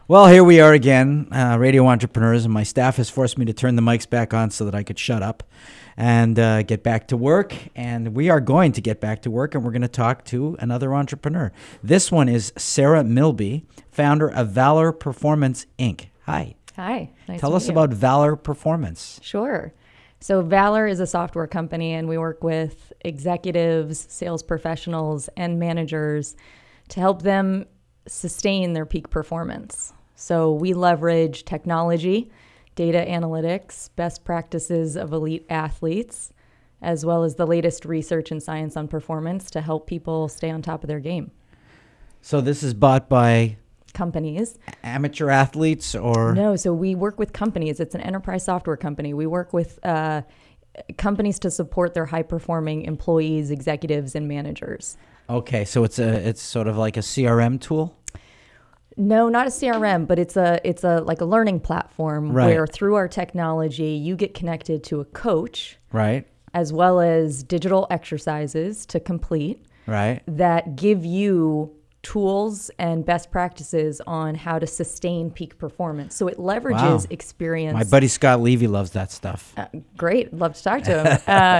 Well, here we are again, radio entrepreneurs, and my staff has forced me to turn the mics back on so that I could shut up and get back to work. And we are going to get back to work, and we're going to talk to another entrepreneur. This one is Sarah Milby, founder of Valor Performance, Inc. Hi. Hi. Nice Tell to us meet you. about Valor Performance. Sure. So Valor is a software company, and we work with executives, sales professionals, and managers to help them sustain their peak performance. So we leverage technology, data analytics, best practices of elite athletes, as well as the latest research and science on performance to help people stay on top of their game. So this is bought by Companies. amateur athletes or? No, so we work with companies. It's an enterprise software company. We work with companies to support their high-performing employees, executives, and managers. Okay, so it's sort of like a CRM tool? No, not a CRM, but it's a like a learning platform Right. where through our technology you get connected to a coach Right, as well as digital exercises to complete right. that give you tools and best practices on how to sustain peak performance. So it leverages Wow. experience. My buddy Scott Levy loves that stuff. Great. Love to talk to him.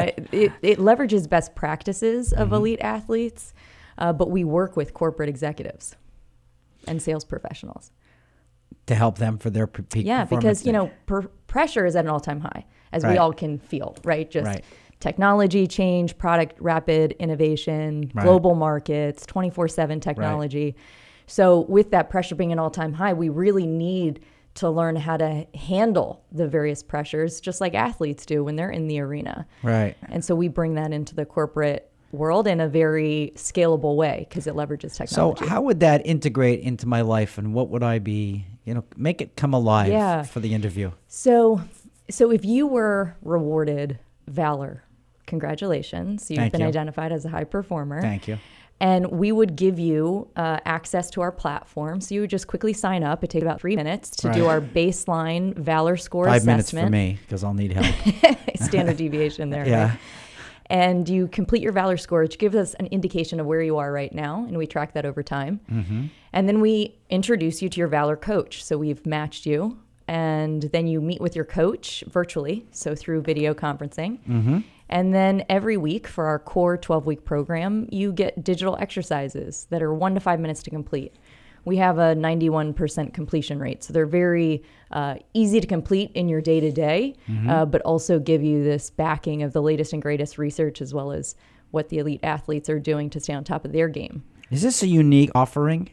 It leverages best practices of elite athletes, but we work with corporate executives and sales professionals. To help them for their peak Yeah, performance. because, pressure is at an all-time high, as we Right. all can feel, right? Just Right. technology change, product rapid innovation, Right. global markets, 24/7 technology. So with that pressure being an all-time high, we really need to learn how to handle the various pressures, just like athletes do when they're in the arena. Right. And so we bring that into the corporate world in a very scalable way because it leverages So technology. how would that integrate into my life, and what would I be, make it come alive Yeah. for the interview? So if you were rewarded Valor, congratulations. You've Thank been you. identified as a high performer. Thank you. And we would give you access to our platform. So you would just quickly sign up. It takes about 3 minutes to do Right. our baseline Valor score 5 assessment. minutes for me, because I'll need help. Standard deviation there. Yeah. Right? And you complete your Valor score, which gives us an indication of where you are right now. And we track that over time. Mm-hmm. And then we introduce you to your Valor coach. So we've matched you. And then you meet with your coach virtually, so through video conferencing. Mm-hmm. And then every week for our core 12-week program, you get digital exercises that are 1 to 5 minutes to complete. We have a 91% completion rate. So they're very easy to complete in your day-to-day, but also give you this backing of the latest and greatest research as well as what the elite athletes are doing to stay on top of their game. Is this a unique offering?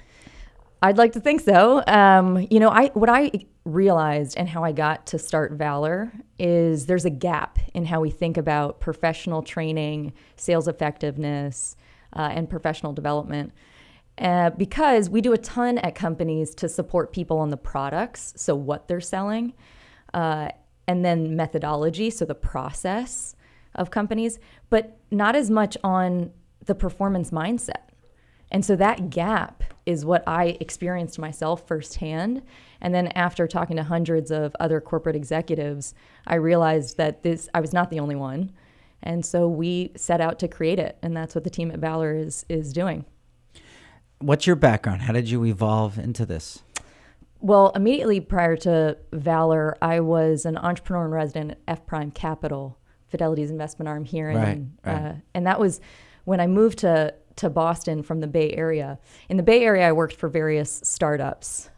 I'd like to think so. What I realized and how I got to start Valor is there's a gap in how we think about professional training, sales effectiveness, and professional development. Because we do a ton at companies to support people on the products, so what they're selling, and then methodology, so the process of companies, but not as much on the performance mindset. And so that gap is what I experienced myself firsthand. And then after talking to hundreds of other corporate executives, I realized that I was not the only one. And so we set out to create it. And that's what the team at Valor is doing. What's your background? How did you evolve into this? Well, immediately prior to Valor, I was an entrepreneur in resident at F Prime Capital, Fidelity's investment arm here. Right. And that was when I moved to Boston from the Bay Area. In the Bay Area, I worked for various startups.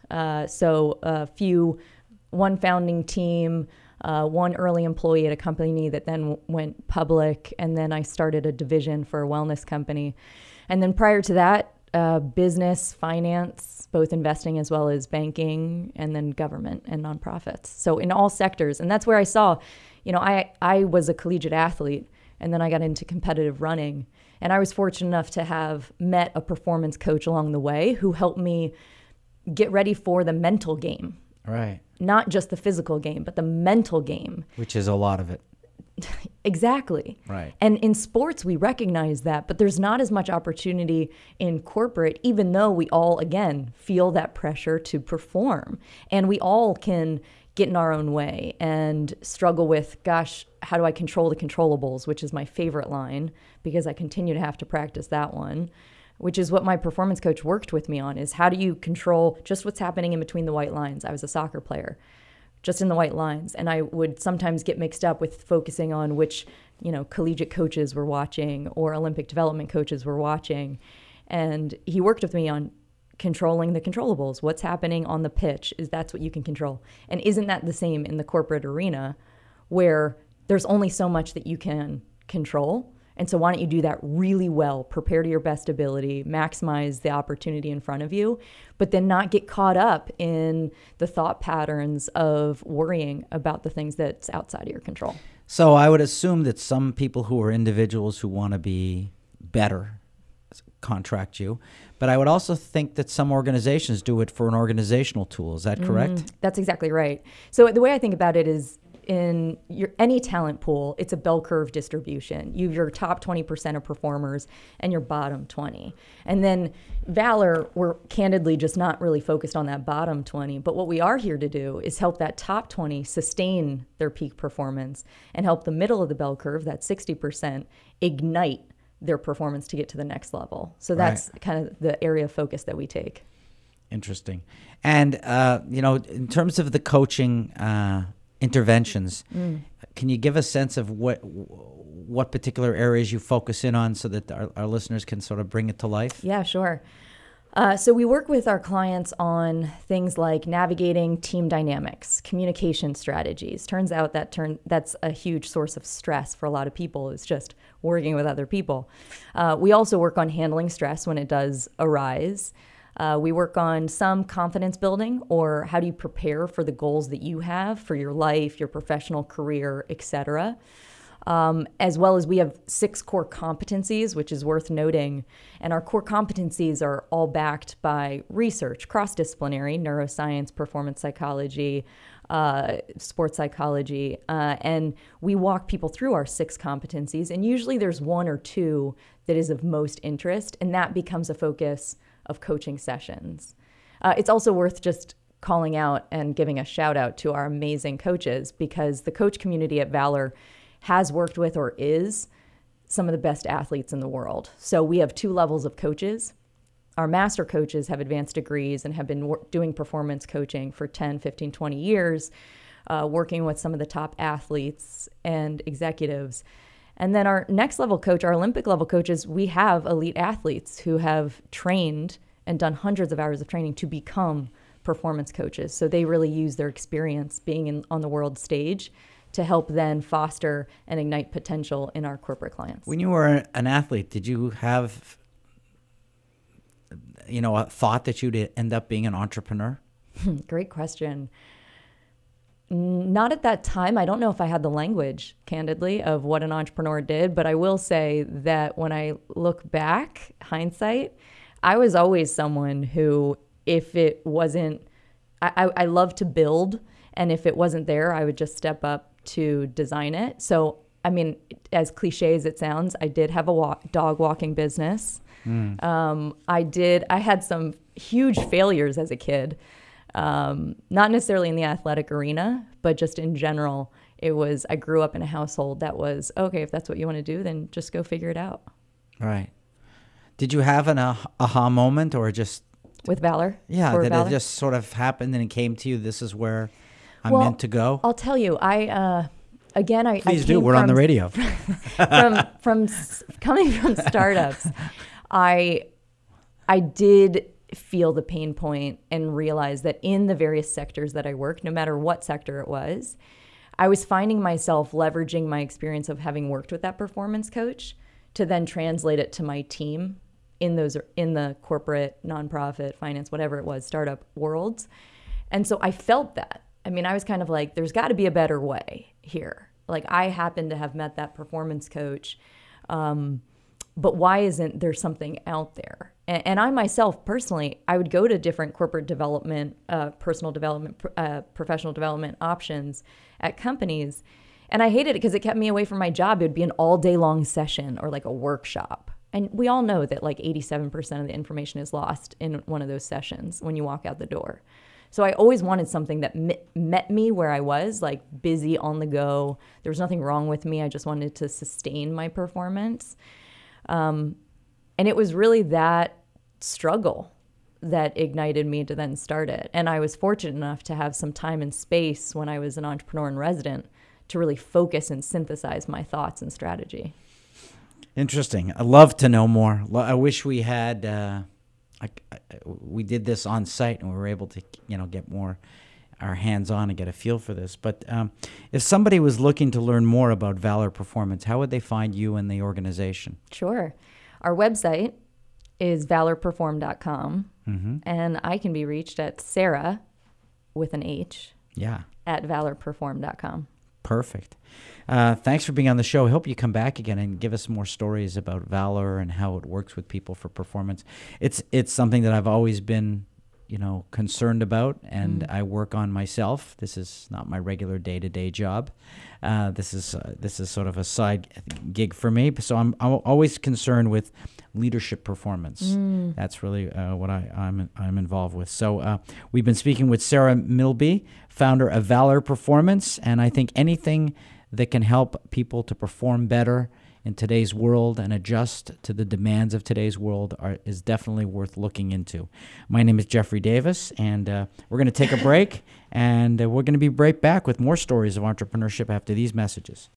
One founding team, one early employee at a company that then went public, and then I started a division for a wellness company. And then prior to that, business, finance, both investing as well as banking, and then government and nonprofits. So in all sectors. And that's where I saw, I was a collegiate athlete, and then I got into competitive running. And I was fortunate enough to have met a performance coach along the way who helped me get ready for the mental game. Right. Not just the physical game, but the mental game. Which is a lot of it. Exactly. Right. And in sports, we recognize that, but there's not as much opportunity in corporate, even though we all, again, feel that pressure to perform. And we all can get in our own way and struggle with, gosh, how do I control the controllables, which is my favorite line because I continue to have to practice that one. which is what my performance coach worked with me on, is how do you control just what's happening in between the white lines. I was a soccer player, just in the white lines. And I would sometimes get mixed up with focusing on which, collegiate coaches were watching or Olympic development coaches were watching. And he worked with me on controlling the controllables. What's happening on the pitch, that's what you can control. And isn't that the same in the corporate arena where there's only so much that you can control? And so why don't you do that really well, prepare to your best ability, maximize the opportunity in front of you, but then not get caught up in the thought patterns of worrying about the things that's outside of your control. So I would assume that some people who are individuals who want to be better contract you, but I would also think that some organizations do it for an organizational tool. Is that correct? That's exactly right. So the way I think about it is, in any talent pool, it's a bell curve distribution. You have your top 20% of performers and your bottom 20. And then Valor, we're candidly just not really focused on that bottom 20. But what we are here to do is help that top 20 sustain their peak performance and help the middle of the bell curve, that 60%, ignite their performance to get to the next level. So that's kind of the area of focus that we take. Interesting. And, in terms of the coaching interventions, can you give a sense of what particular areas you focus in on so that our listeners can sort of bring it to life? Yeah, sure. So we work with our clients on things like navigating team dynamics, communication strategies. Turns out that's a huge source of stress for a lot of people, is just working with other people. We also work on handling stress when it does arise. We work on some confidence building, or how do you prepare for the goals that you have for your life, your professional career, etc. As well as we have 6 core competencies, which is worth noting. And our core competencies are all backed by research, cross-disciplinary, neuroscience, performance psychology, sports psychology. And we walk people through our 6 competencies. And usually there's 1 or 2 that is of most interest, and that becomes a focus of coaching sessions. It's also worth just calling out and giving a shout out to our amazing coaches, because the coach community at Valor has worked with or is some of the best athletes in the world. So we have 2 levels of coaches. Our master coaches have advanced degrees and have been doing performance coaching for 10, 15, 20 years, working with some of the top athletes and executives. And then our next level coach, our Olympic level coaches, we have elite athletes who have trained and done hundreds of hours of training to become performance coaches. So they really use their experience being on the world stage to help then foster and ignite potential in our corporate clients. When you were an athlete, did you have, a thought that you'd end up being an entrepreneur? Great question. Not at that time. I don't know if I had the language, candidly, of what an entrepreneur did, but I will say that when I look back, hindsight, I was always someone who, if it wasn't, I love to build, and if it wasn't there, I would just step up to design it. So, I mean, as cliche as it sounds, I did have a dog walking business. I had some huge failures as a kid. Not necessarily in the athletic arena, but just in general, I grew up in a household that was, okay, if that's what you want to do, then just go figure it out. Right. Did you have an aha moment, or just... With Valor? Yeah, that Valor? It just sort of happened and it came to you, this is where I'm meant to go? I'll tell you, Please do, we're on the radio. from coming from startups, I did feel the pain point and realize that in the various sectors that I worked, no matter what sector it was, I was finding myself leveraging my experience of having worked with that performance coach to then translate it to my team in the corporate, nonprofit, finance, whatever it was, startup worlds. And so I felt that. I mean, I was kind of like, there's got to be a better way here. Like, I happen to have met that performance coach, but why isn't there something out there? And I myself, personally, I would go to different corporate development, personal development, professional development options at companies. And I hated it because it kept me away from my job. It would be an all-day long session or like a workshop. And we all know that like 87% of the information is lost in one of those sessions when you walk out the door. So I always wanted something that met me where I was, like busy, on the go. There was nothing wrong with me. I just wanted to sustain my performance. And And it was really that struggle that ignited me to then start it. And I was fortunate enough to have some time and space when I was an entrepreneur in resident to really focus and synthesize my thoughts and strategy. Interesting. I'd love to know more. I wish we had, we did this on site and we were able to, get more our hands on and get a feel for this. But if somebody was looking to learn more about Valor Performance, how would they find you and the organization? Sure. Our website is valorperform.com. Mm-hmm. And I can be reached at Sarah with an H. Yeah. At valorperform.com. Perfect. Thanks for being on the show. I hope you come back again and give us more stories about Valor and how it works with people for performance. It's something that I've always been, concerned about, and I work on myself. This is not my regular day-to-day job. This is sort of a side gig for me. So I'm always concerned with leadership performance. That's really what I'm involved with. So we've been speaking with Sarah Milby, founder of Valor Performance, and I think anything that can help people to perform better in today's world and adjust to the demands of today's world is definitely worth looking into. My name is Jeffrey Davis, and we're going to take a break, and we're going to be right back with more stories of entrepreneurship after these messages.